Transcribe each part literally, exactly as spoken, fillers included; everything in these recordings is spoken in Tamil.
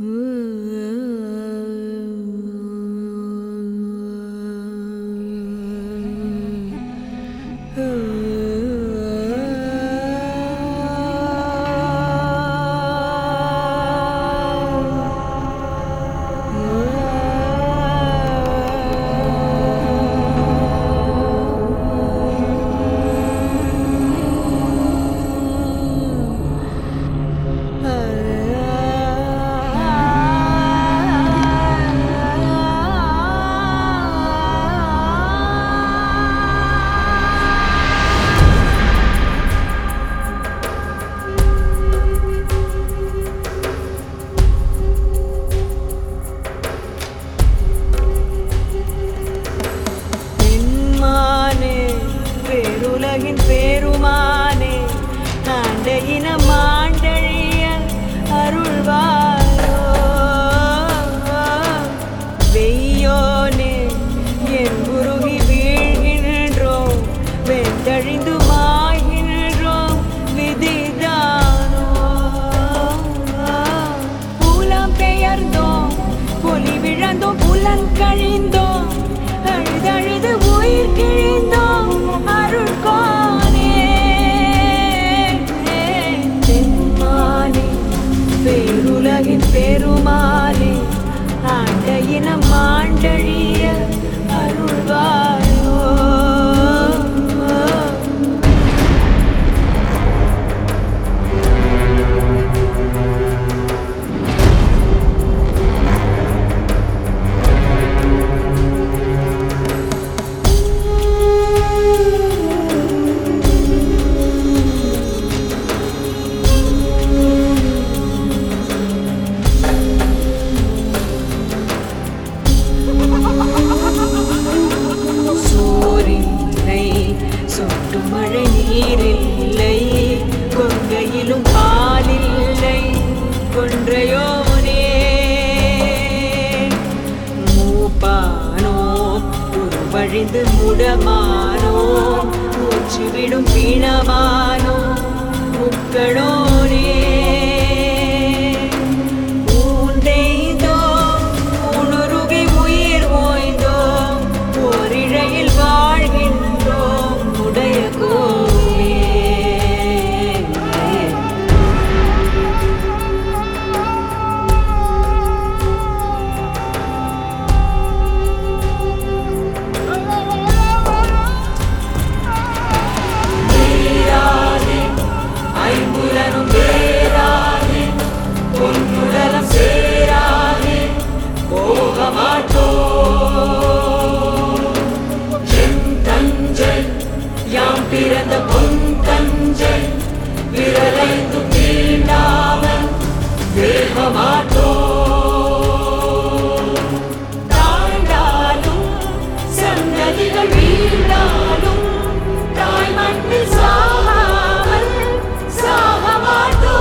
பெருமானே ஆண்டையின மாண்டழிய அருள்வாயோ வெய்யோனே என் குருகி வீழ்கின்றோம் வெந்தழிந்து மாய்கின்றோம் விதிதானோ புலம் பெயர்ந்தோம் பொலி விழந்தோம் புலன் கழிந்தோம் அழுதழுது உயிர் கிழிந்தோம் அருள் பேருலகின் பெருமானே ஆண்டையின மாண்டழிய அருள்வாயோ மழை நீரில்லை கொங்கையிலும் பாலில்லை கொன்றையோனே மூப்பானோ உருவழிந்து முடமானோ மூச்சுவிடும் பிணமானோ முக்களோனே ஊந்தெய்தோ உணருகை உயிர் ஓய்ந்தோ ஓரிழையில் வாழ்கின்றோம் உடைய பிறந்த பொன் தஞ்சை விரலைந்து தீண்டாமல் வேகமாட்டோ தாழ்ந்தாலும் சந்ததிகள் வீழ்ந்தாலும் தாய் மண்ணில் சாகாமல் சாகமாட்டோ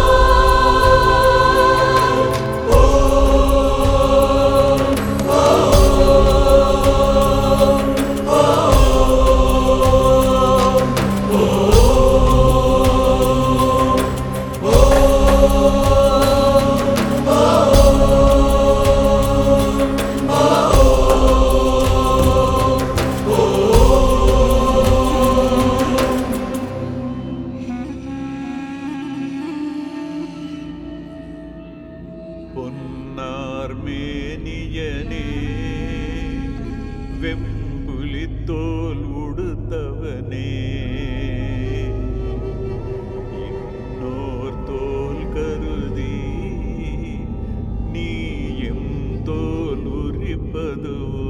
பொன்னார் மேனியனே வெம்புலித்தோல் உடுத்தவனே இன்னோர் தோல் கருதி நீ எம் தோல் உரிப்பதுவோ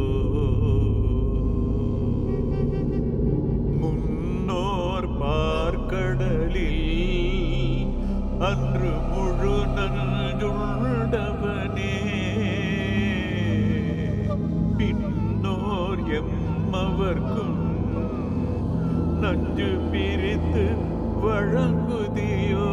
முன்னோர் பார்க்கடலில் அன்று முழு நஞ்சுண்டவனே பின்னோர் எம்மவர்க்கும் நஞ்சு பிரித்து வழங்குதியோ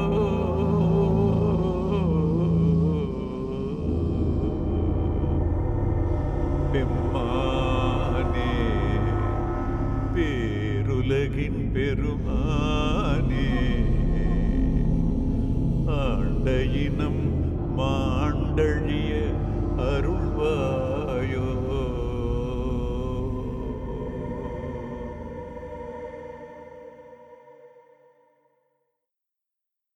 பெம்மானே பேருலகின் பெருமானே ஆண்டையினம் மாண்டழிய அருள்வாயே.